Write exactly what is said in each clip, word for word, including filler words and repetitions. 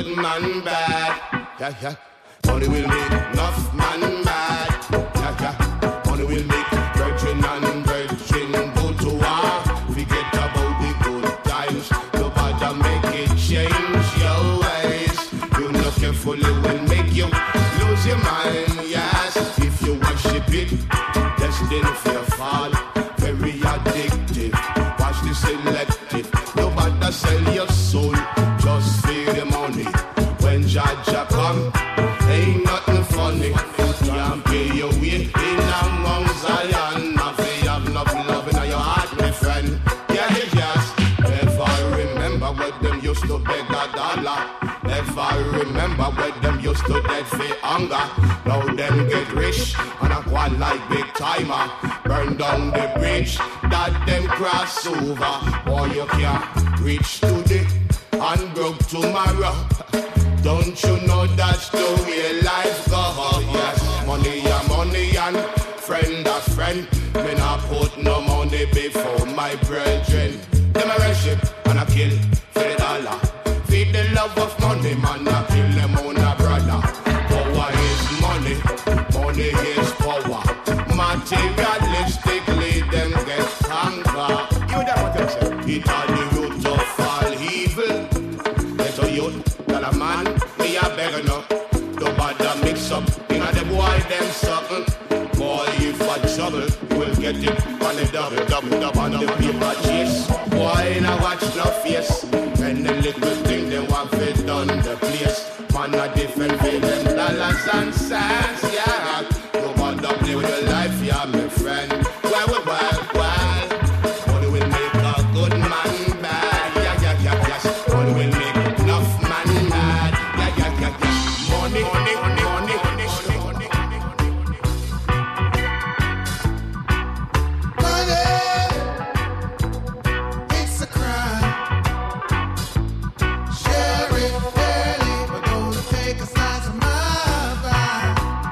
man bad. Yeah, yeah. Money will make enough man mad. Yeah, yeah. Money will make virgin and virgin go to war. Forget about the good times. Nobody make it change your ways. You know carefully will make you lose your mind. Yes, if you worship it, destined for your fall. Very addictive. Watch the selective. Nobody sell your soul. Just feed the money. When Jaja come, ain't nothing funny. Can't pay your way in among Zion. If you have enough love in your heart, my friend. Yeah, yes. Never remember when them used to beg a dollar. Never remember when them used to dead for hunger. Now them get rich and a go like big timer. Burn down the bridge that them cross over. Boy, you can't reach today and broke tomorrow. Don't you know that's the way life goes? Yes, money and money and friend a friend. Me not put no money before my brethren. Them a worship and a kill for the dollar. Feed the love of money, man, a kill them on a brother. Power is money, money is power. Materialistically, them get conquered. You know what I'm saying? It all the root of all evil. Let a youth, tell a man, me a beggar no. Don't bother mix up, you know the boy them something. Boy, if I trouble, you will get it on the double, double, double, on the paper chase. Boy, now watch no face. And the little thing they want fit done the place. Man, a different way, them dollars and cents, yeah. No bother play with your life, yeah, my friend. Well, well, well, well. Money will make a good man bad, yeah, yeah, yeah, yes. Money will make enough man mad, yeah, yeah, yeah, yeah. Money, money, money, money, money, money, money. It's a crime. Share it fairly, but don't take a slice of my pie.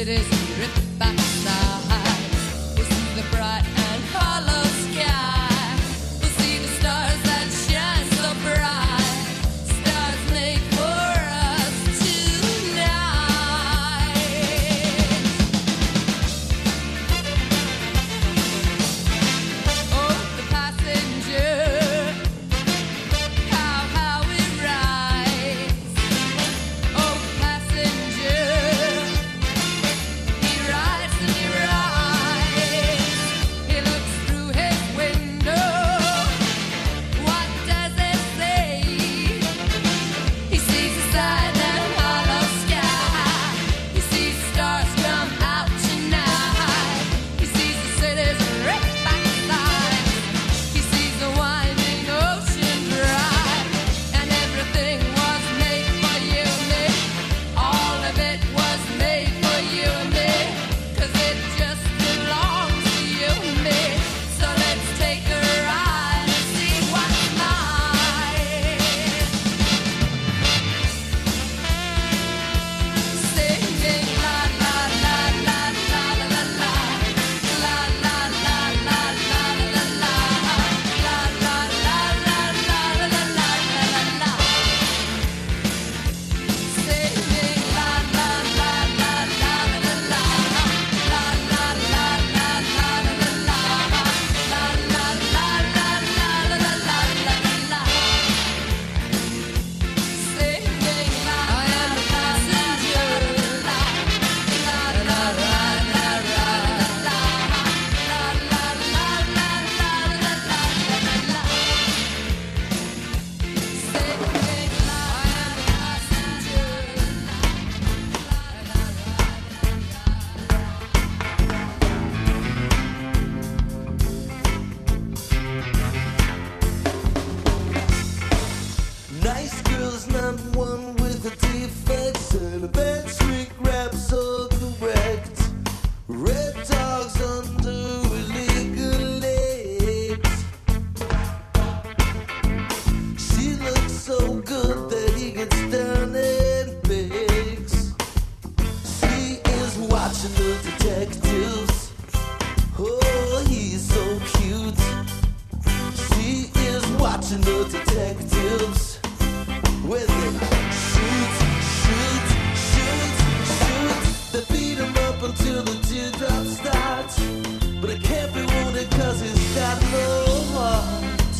city's ripped back side. We'll see the bright and hollow sky. We'll see the stars that shine so bright. Stars made for us tonight. Oh, the passenger, how, how we rise. Oh, passenger, he rides and he rides. He looks through his window. What does it say? He sees the side and hollow sky. He sees the stars come out tonight. He sees the city's ripped back sides. He sees the winding ocean drive. And everything was made for you and me. All of it was made for you and me. 'Cause it just belongs to you and me. So let's take a ride and see what's mine. Singing la la la la la la la la. La la la la la la la la. La la la la la la la la la. Singing la la la la la la la la. La la la la la la la la. La la la la la la la la la. Singing la I am a passenger. La la la la la la la. La la la la la la la la. Singing la I am a passenger. Nice girl's not one with the defects, and a bad shrink raps are correct. Red dogs under illegal legs. She looks so good that he gets down and begs. She is watching the detectives. Oh, he's so cute. She is watching the detectives. When they shoot, shoot, shoot, shoot, they beat him up until the teardrops start. But it can't be wounded 'cause he's got no heart.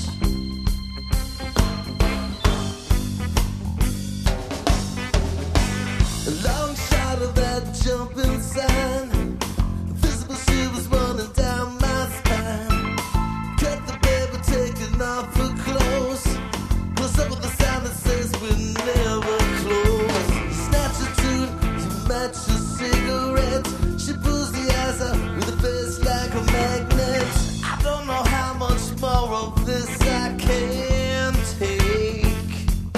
A long shot of that jumping sign. Visible shivers running down my spine. Cut the baby taking off her clothes. Close up with the sound that says we never close. Snatch a tune to match a cigarette. She pulls the eyes out with a face like a magnet. I don't know how much more of this I can take.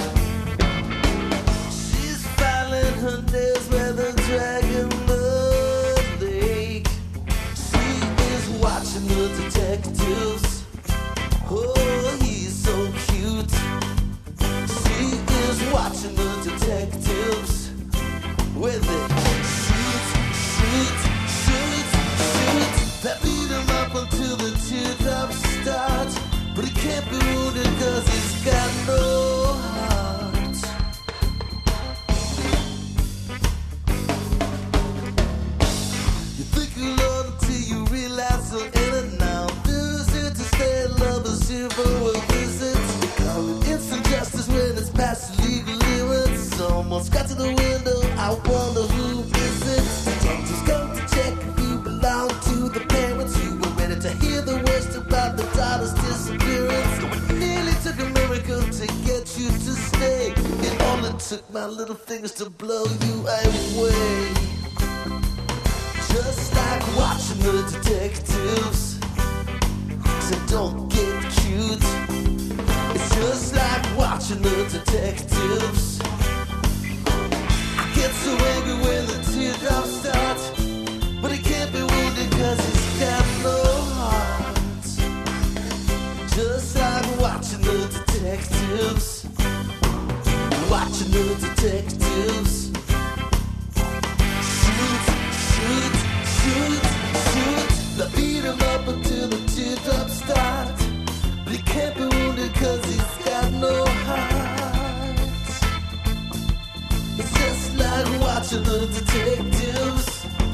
She's filing her nails where the dragon the lake. She is watching the detectives. Oh, he's so cute. She is watching the detectives. When they shoot, shoot, shoot, shoot, they beat him up until the teardrops start. But he can't be wounded 'cause he's got no heart. You think you love until you realize you're in it now. Visit to stay, lovers here for a visit. Call it instant justice when it's past the legal limits. Someone's got to the window, I wonder who is it. Detectives come to check if you belong to the parents. You were ready to hear the worst about the daughter's disappearance. Nearly took a miracle to get you to stay. It only took my little fingers to blow you away. Just like watching the detectives. So don't get cute. It's just like watching the detectives. I get so angry when the teardrops start. But he can't be wounded 'cause he's got no heart. Just like watching the detectives. Watching the detectives. Shoot, shoot. detectives.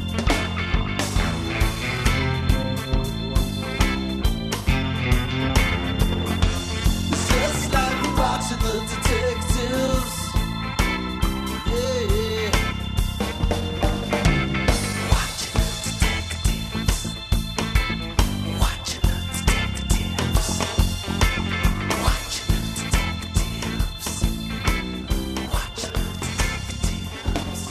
It's just like watching the detectives. Yeah. Watching the detectives. Watching the detectives. Watching the detectives. Watching the detectives.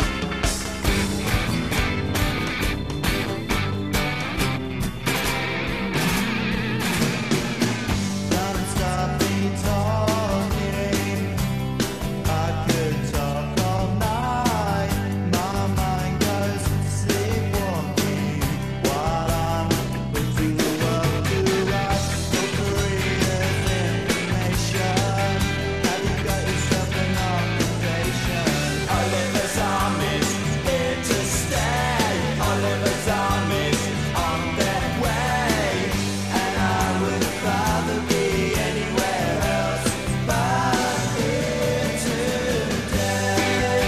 Don't stop me talking. I could talk all night. My mind goes to sleepwalking while I'm putting the world to rights. Your career's information. Have you got yourself an occupation? Oliver's Army's here to stay. Oliver's Army's on their way, and I would rather be anywhere else but here today.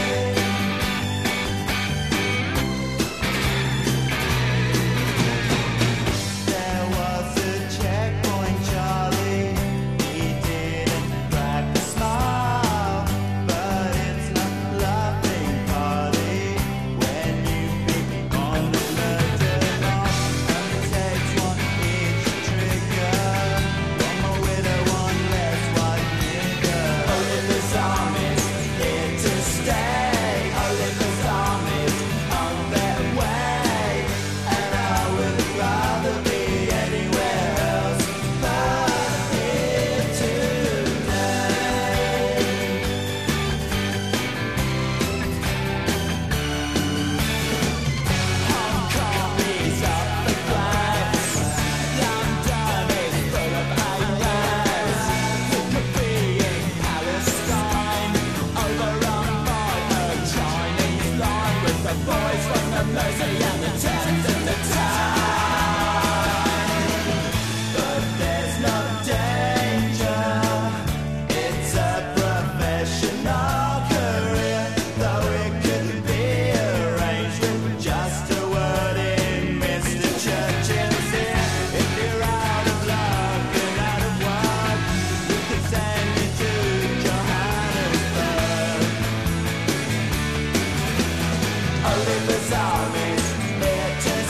There was a checkpoint, Charlie. He didn't crack a smile, but it's not a laughing party when you pick on the murder bomb. And it takes one each trigger. One more widow, one less white nigger. Oliver's Army's here to stay. Oliver's Army's on their way, and I would rather be anywhere else but here today. Hong Kong is up the glass. London is full of aliens. It could be in Palestine, overrun by a Chinese line with the boys from the Mersey and the Thames and the Tyne. But there's no danger. It's a professional career, though it couldn't be arranged with just a word in Mister Churchill's ear. If you're out of luck and out of work, we could send you to Johannesburg. Oliver's Army's here to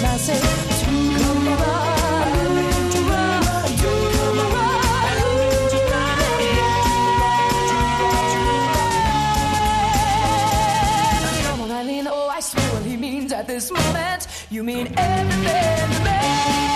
when I say to ride, to ride, to ride, to ride. Come on, Eileen, oh, I swear what he means at this moment. You mean everything to me.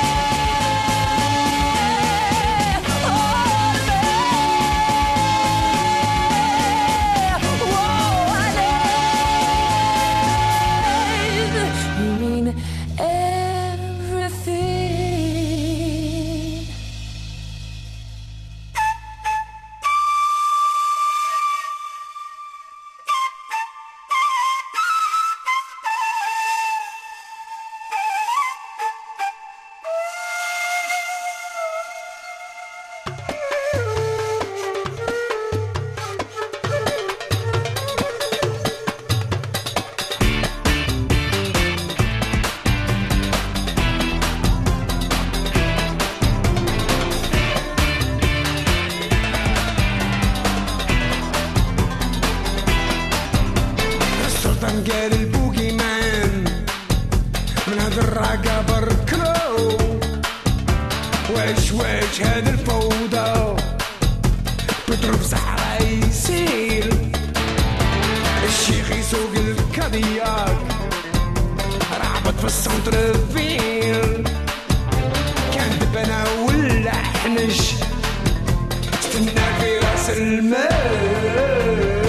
قال البوكي مان من هذا الرقة بركلو واش واش هذا الفوضى بضرب صحراء يسير الشيخ يسوق الكادياك رعبت في السنتر فيل كان دبنا ولا حنش استنى في راس المال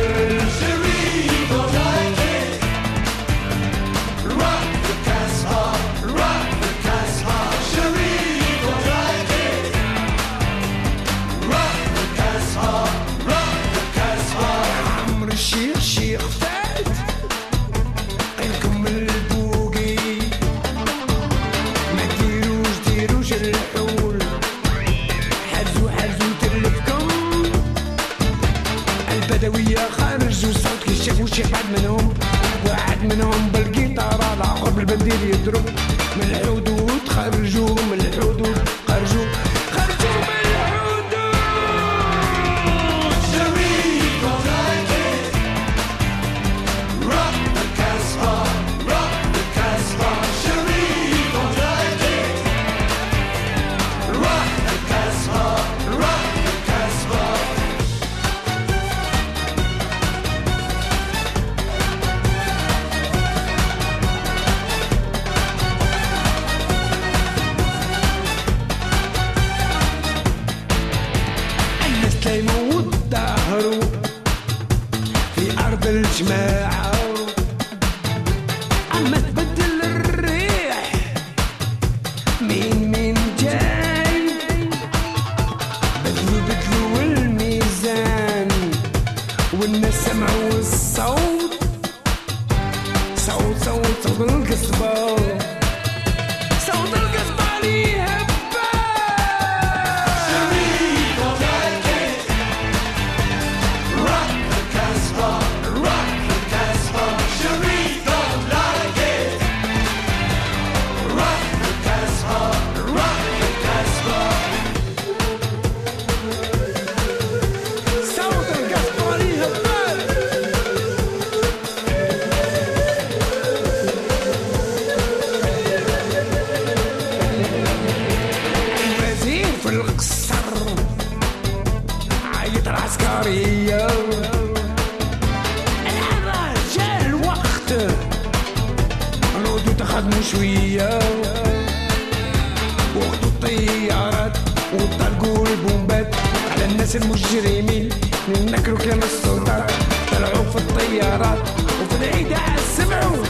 خرجوا صوت كي شافوا شي حد منهم واحد منهم بالقيطار الاخر بالبندير يضرب من الحدود خرجوا من الحدود خرجوا خرجوا من الحدود شريك وغاية rock the casbah rock the casbah شريك وغاية rock the casbah rock the casbah يموت ظهره في أرض الجماعة أما تبدل الريح مين مين جاي بدلوا بدلوا الميزان والناس سمعوا الصوت صوت صوت صوت القصبة صوت القصبة ليها الآن جاء الوقت نعودوا تخدموا شوية وقتوا الطيارات وطلقوا البومبات على الناس المجرمين نكروا كلام السلطات طلعوا في الطيارات وفي الإذاعة سمعوا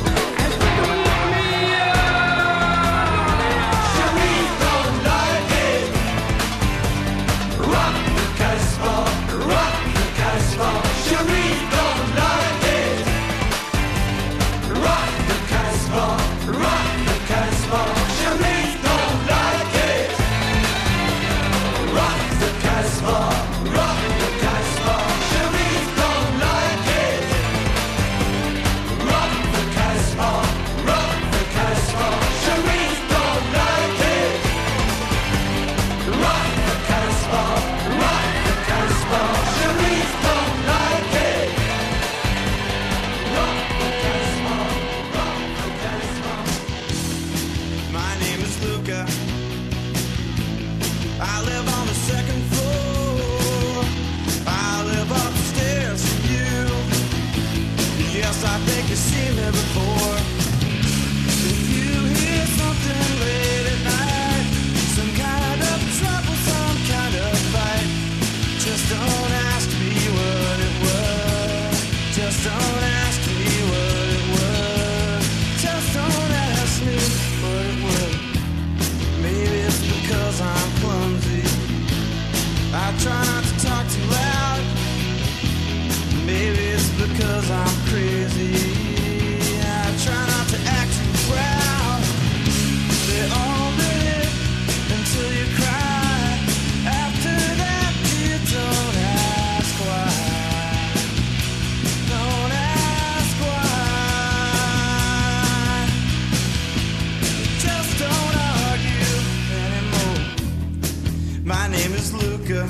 Luca. I live on the second floor. I live upstairs from you. Yes, I think you've seen me before. If you hear something late at night, some kind of trouble, some kind of fight, just don't ask me what it was. Just don't ask me what it was. Just don't ask me what it was. Maybe it's because I'm clumsy. I try not to talk too loud. Maybe it's because I'm crazy. I try not to act too proud. They all did it until you cry. After that, you don't ask why. Don't ask why. Just don't argue anymore. My name is Luca.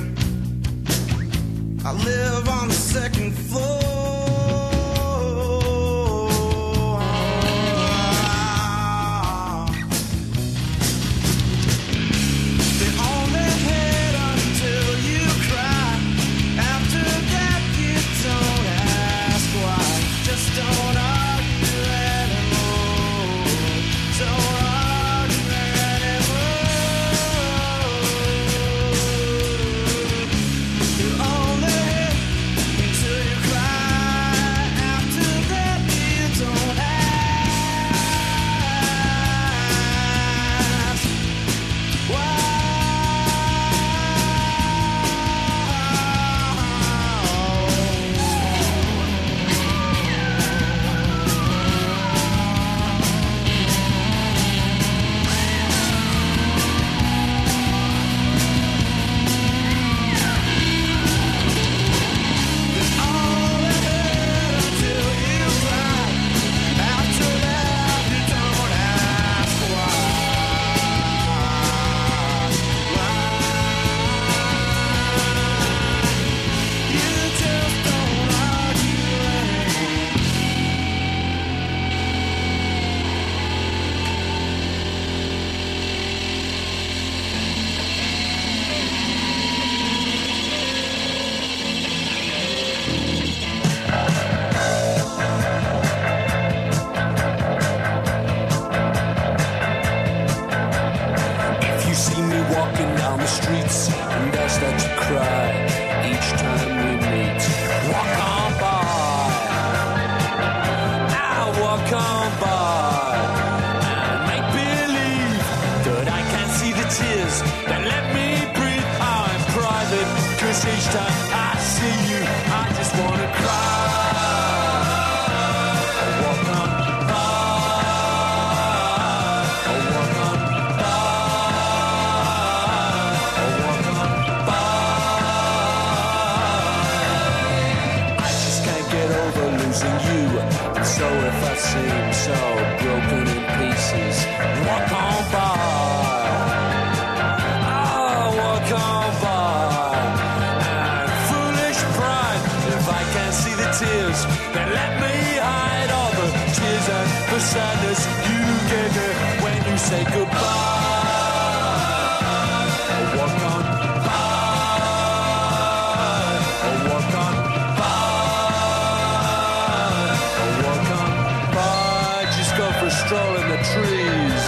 I live on the second floor. They only hate until you cry. After that, you don't ask why. Just don't argue anymore. Don't argue anymore. You only hate until you cry. After that, you don't ask If you see me walking down the streets and I start to cry each time we meet, walk on by. I walk on by and make believe that I can't see the tears that let me breathe. I'm private, cause each time I see you, I just wanna cry. I walk on by. I walk on I just can't get over losing you. And so if I seem so broken in pieces, walk on by. Oh, walk on by. And foolish pride, if I can't see the tears, then let me hide all the tears and the sadness you gave me when you say goodbye. Oh, walk on by. Oh, walk on walk on by, just go for a stroll in the trees.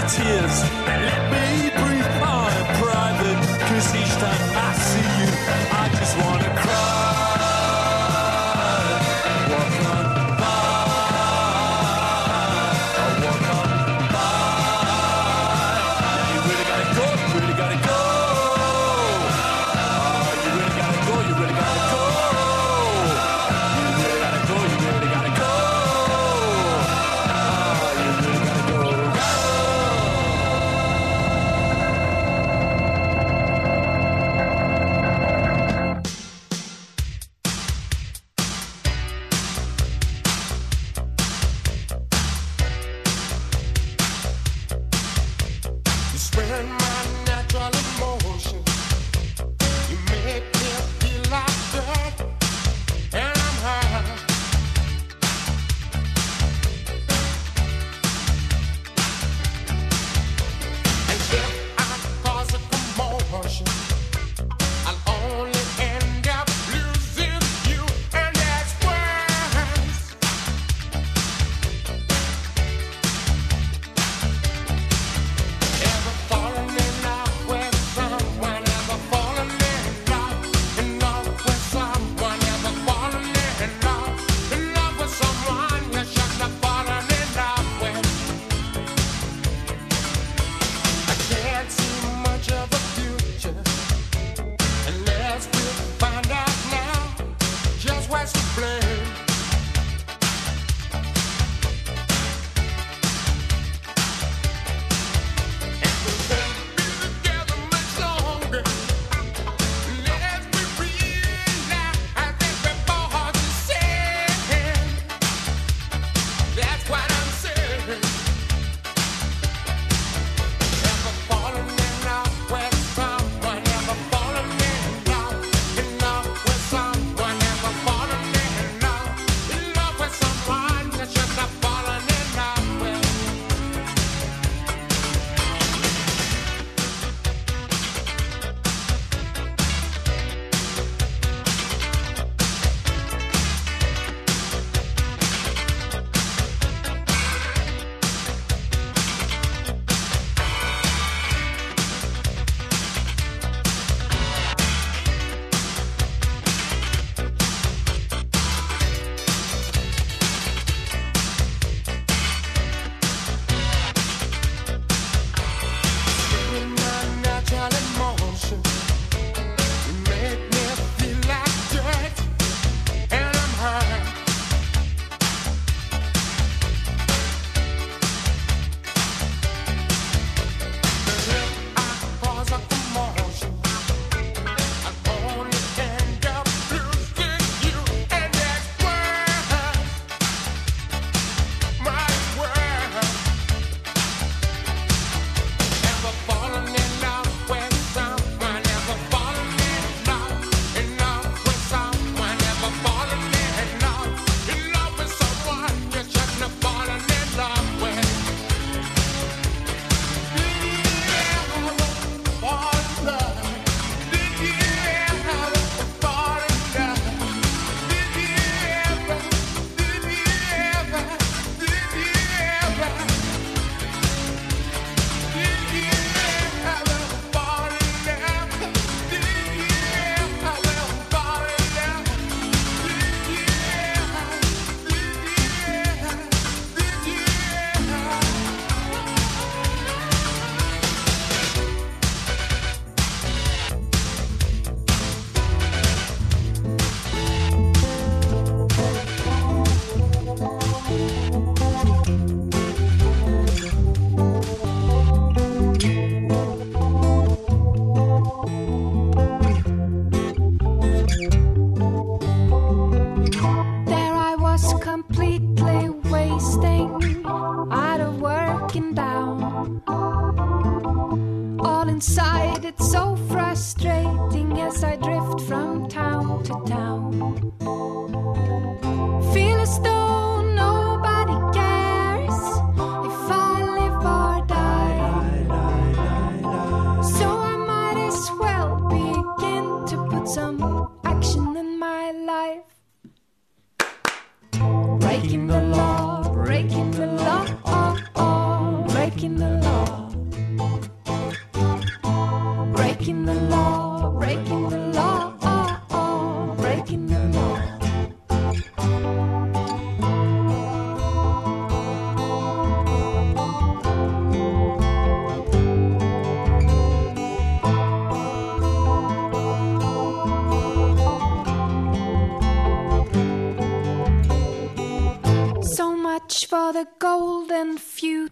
tears. Let me breathe on in private, cause each time I see you, I just wanna cry. Walk on by, walk on by. You really gotta go, you really gotta go. Oh, you really gotta go, you really gotta go. You really gotta go, you really gotta go. Oh, you really gotta go.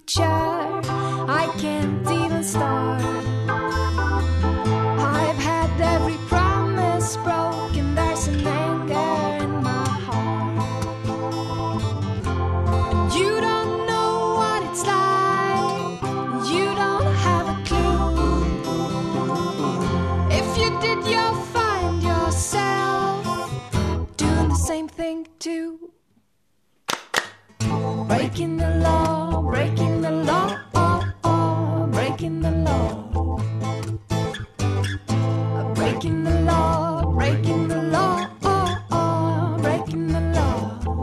future. I can't even start. I've had every promise broken. There's an anger in my heart. You don't know what it's like. You don't have a clue. If you did, you'll find yourself doing the same thing too. Breaking the law, breaking the law, oh, oh, breaking the law. Breaking the law, breaking the law, oh, oh, breaking the law.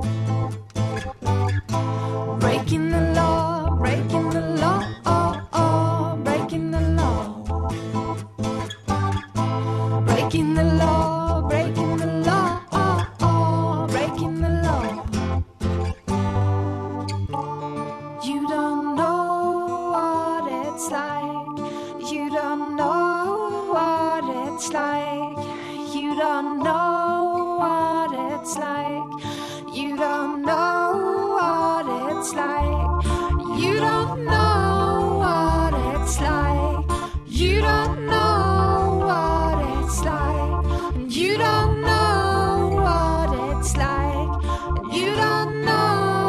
Breaking the law, breaking the law, oh, oh, breaking the law. Breaking the law, breaking the law, oh, oh, breaking the law. You don't know what it's like. You don't know what it's like. You don't know what it's like. You don't know what it's like. You don't know what it's like. You don't know what it's like. You don't know what it's like. You don't know.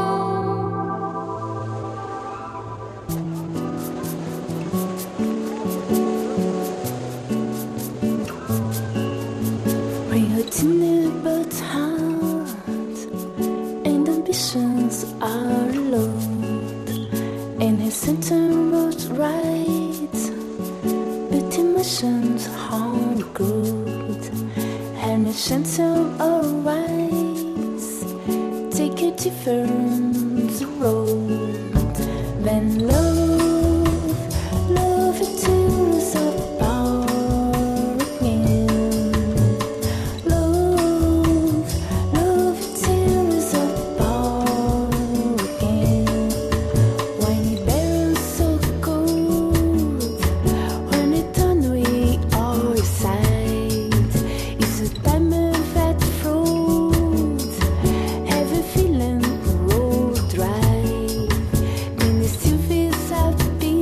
Bring her to me, but heart and ambitions are low. And his center was right, but emotions are good. And his center alright, take a different road. Then love, love it tears apart again. Love, love it tears apart again. When it burns so cold, when it turns we all side, it's a time of that fruit. Have a feeling road dry. Then it still feels happy.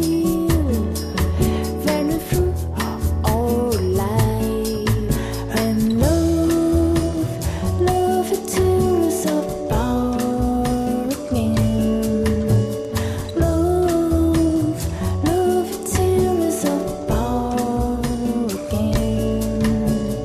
Very through all life. And love, love it tears apart again. Love, love it tears apart again.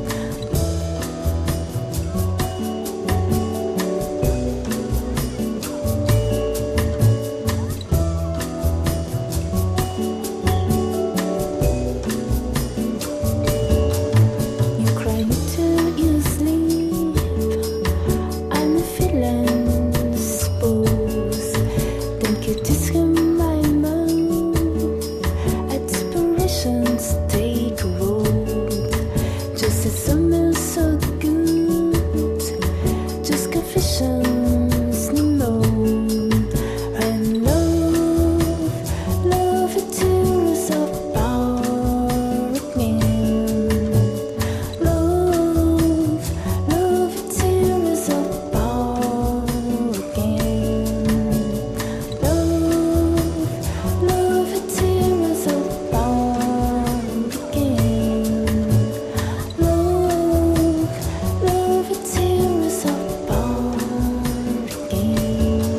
You cry until you sleep. I'm feeling disposed. Think it is in my mind. Aspirations take root. Just a summer so good. Just confessions no. And love, love it tears apart again. Love, love it tears apart again. Love, love it tears apart again. Love, love it tears apart again.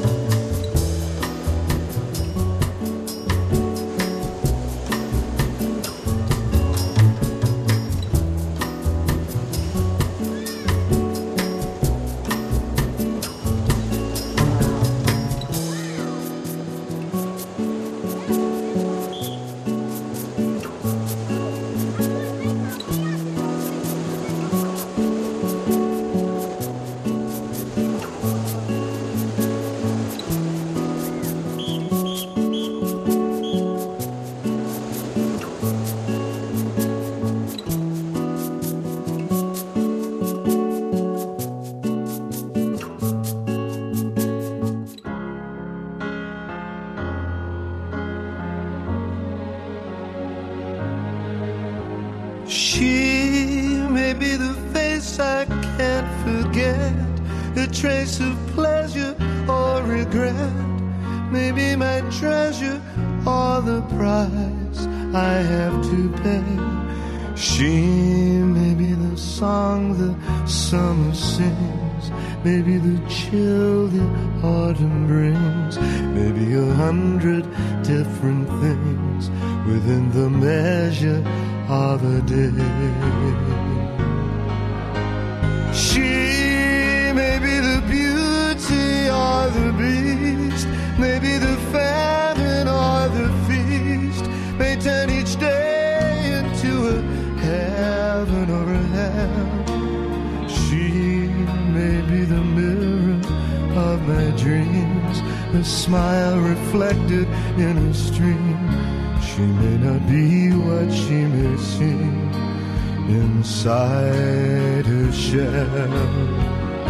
She may be the face I can't forget, a trace of pleasure or regret, maybe my treasure or the price I have to pay. She may be the song the summer sings, maybe the chill the autumn brings, maybe a hundred different things within the measure of a day. She may be the beauty or the beast, maybe the famine or the feast, may turn each day into a heaven or a hell. She may be the mirror of my dreams, a smile reflected in a stream. She may not be what she may seem inside her shell.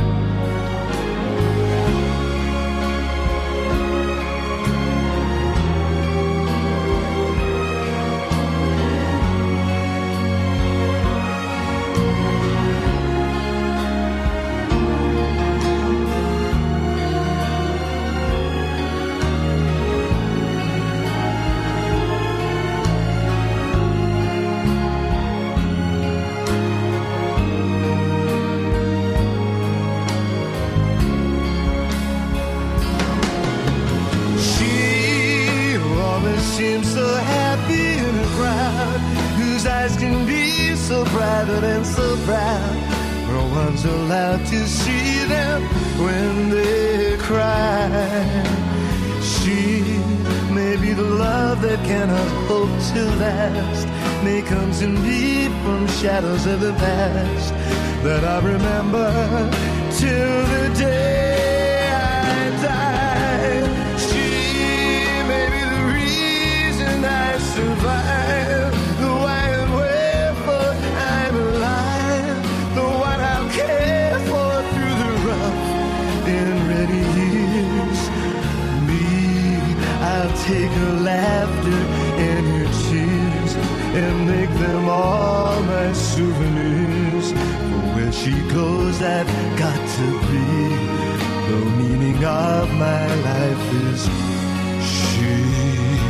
And so proud, no one's allowed to see them when they cry. She may be the love that cannot hope to last, may come to me from shadows of the past that I remember till the day I die. She may be the reason I survive, the why and wherefore I'm alive, the one I'll care for through the rough and ready years. Me, I'll take her laughter and her tears and make them all my souvenirs. For where she goes, I've got to be. The meaning of my life is she.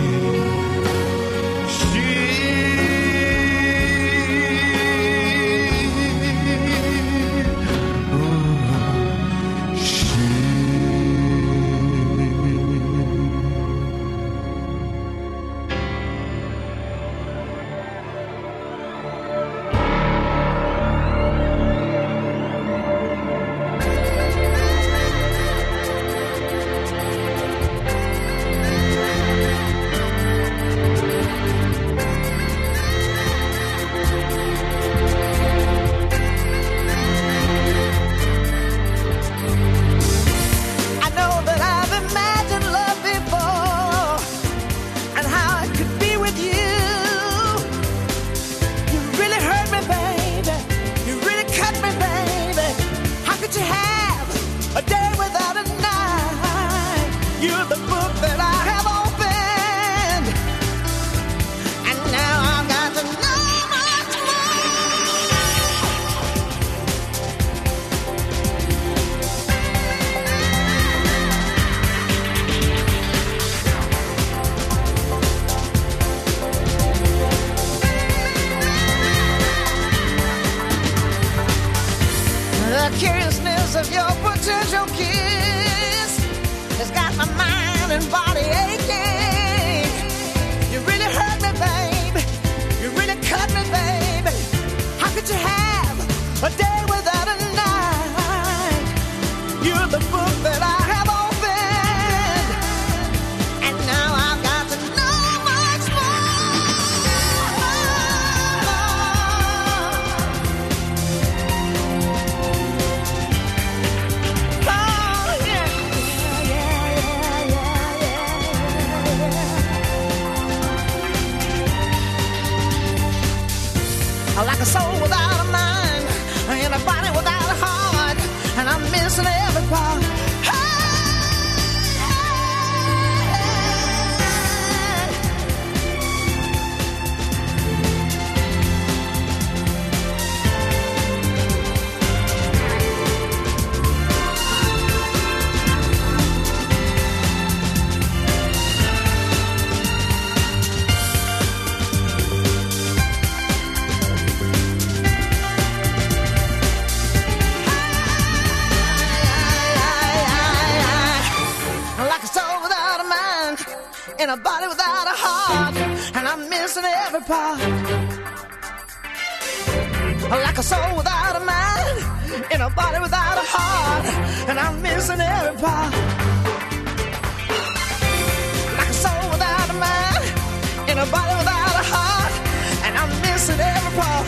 Like a soul without a mind, and a body without a heart, and I'm missing every part. without a heart, and I'm missing every part. Like a soul without a mind, in a body without a heart, and I'm missing every part. Like a soul without a mind, in a body without a heart, and I'm missing every part.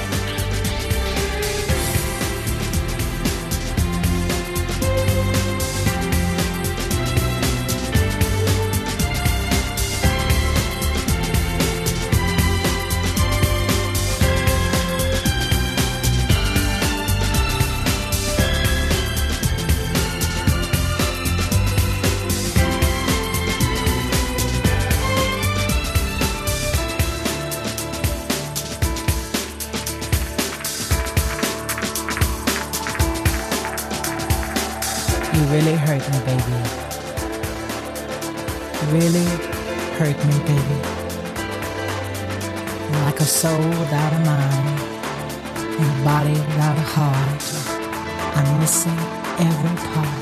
You really hurt me, baby. You really hurt me, baby. Like a soul without a mind, and a body without a heart, I'm missing every part.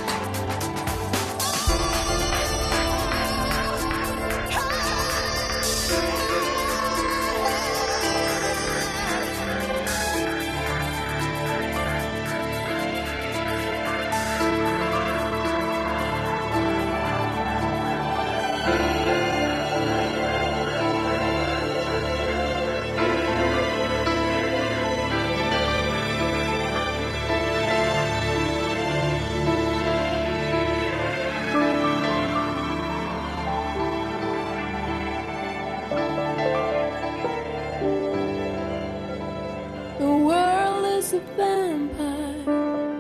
The world is a vampire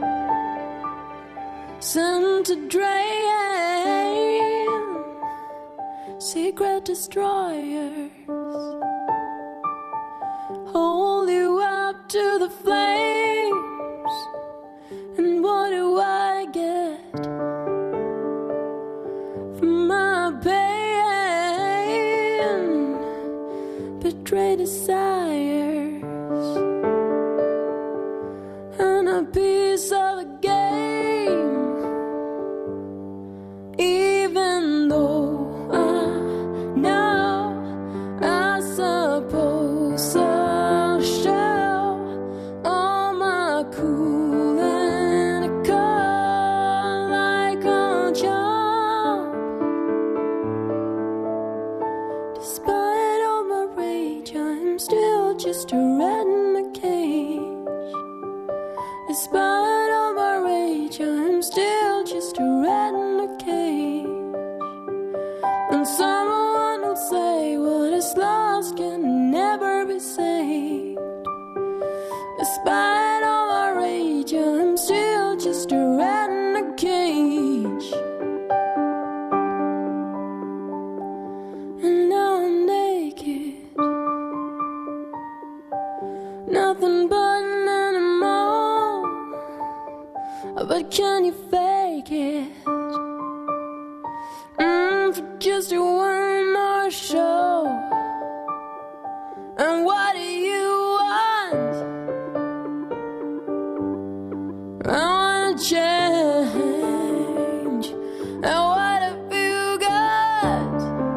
sent to drain secret destroyers. Hold you up to the flames, and what do I get from my pain? Betrayed desires and a piece of the game. Even though I know I suppose I'll show all my cool and cold like a jump. Despite all my rage, I'm still just a rat in a cage. Despite all my rage, I'm still just a rat in a cage. And someone will say what is lost can never be saved. Despite all my rage, I'm still just a rat in a cage. And now I'm naked, nothing but an animal. But can you fake it? Mm, for just one more show. And what do you want? I wanna change. And what have you got?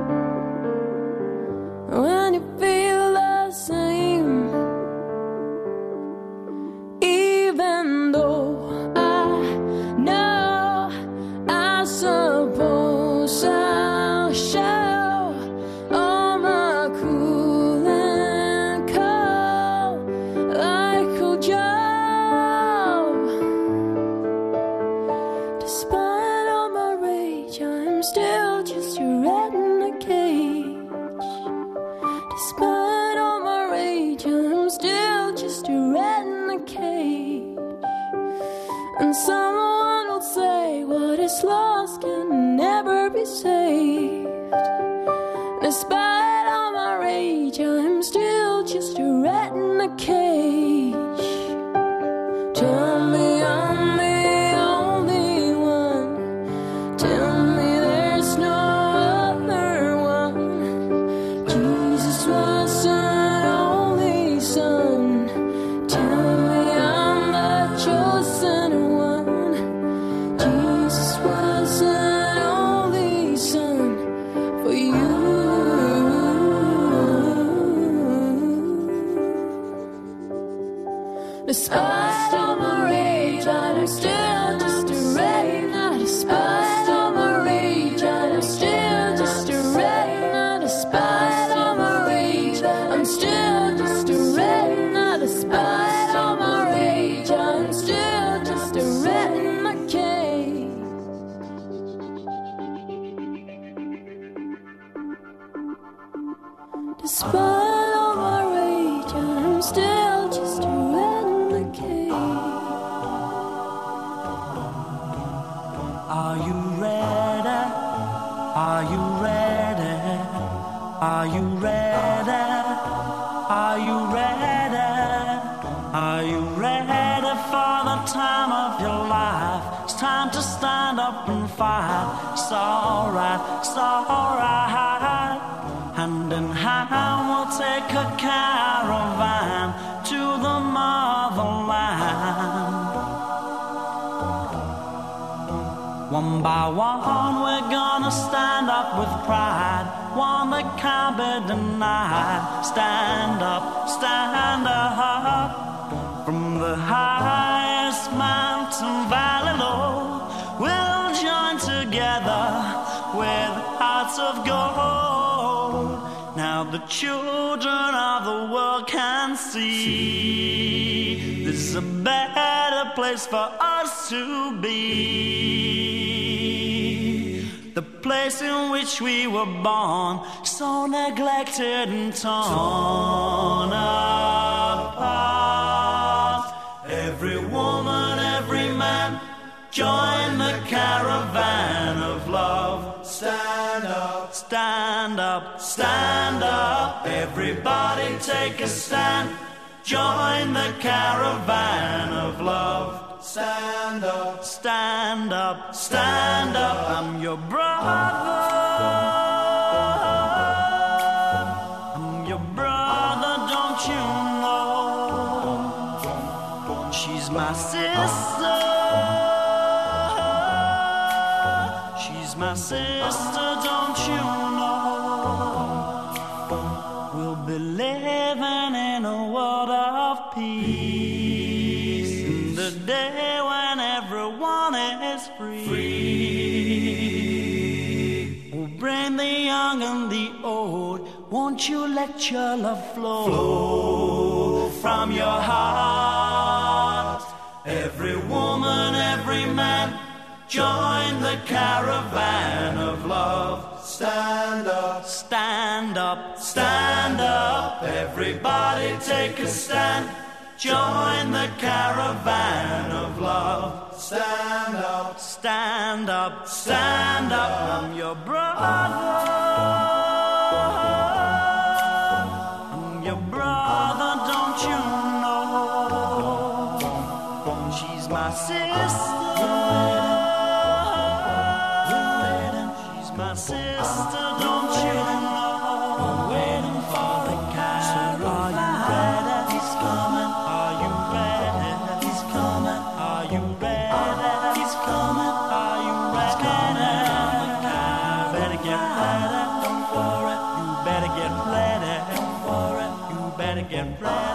When you feel the same, even though I suppose I'll show all my cool and cold like a Joe. Despite all my rage, I'm still just a rat in a cage. Despite all my rage, I'm still just a rat in a cage. And someone will say what is lost can never be saved. Despite all my rage, I'm still just a rat in a cage. Tell me I'm the only one. Tell me there's no other one. Jesus was an only son. Tell me I'm the chosen one. Jesus was an only son for you. Despite all my rage, I'm still just a wreck. Not despite all my rage, I'm still just a wreck. Not despite all my rage, I'm still just a wreck. Not despite all my rage, I'm still just a rat in my cage. Despite all my rage, I'm still just a rat in the cage. Are you ready? Are you ready? Are you ready? Are you ready? Are you ready for the time of your life? It's time to stand up and fight. It's alright, it's alright. Hand in hand we'll take a caravan to the motherland. One by one we're gonna stand up with pride, one that can't be denied. Stand up, stand up. From the highest mountain valley low, we'll join together with hearts of gold. Now the children of the world can see this is a better place for us to be. The place in which we were born, so neglected and torn apart. Every woman, every man, join the caravan of love. Stand up, stand up, stand up. Everybody take a stand. Join the caravan of love. Stand up, stand up, stand up. I'm your brother. I'm your brother, don't you know? She's my sister. She's my sister, don't you know? We'll be living in a world of peace, in the day when everyone is free. free. We'll bring the young and the old. Won't you let your love flow, flow from your heart? Every woman, every man, join the caravan of love. Stand up, stand up, stand up. Everybody take a stand. Join the caravan of love. Stand up, stand up, stand up. I'm your brother. I'm your brother, don't you know? She's my sister. My sister, don't you know? I'm waiting for the caravan. Are you ready? He's coming. Are you ready? He's coming. Are you ready? He's coming. Are you ready? Better get ready for it. You better get ready for it. You better get ready.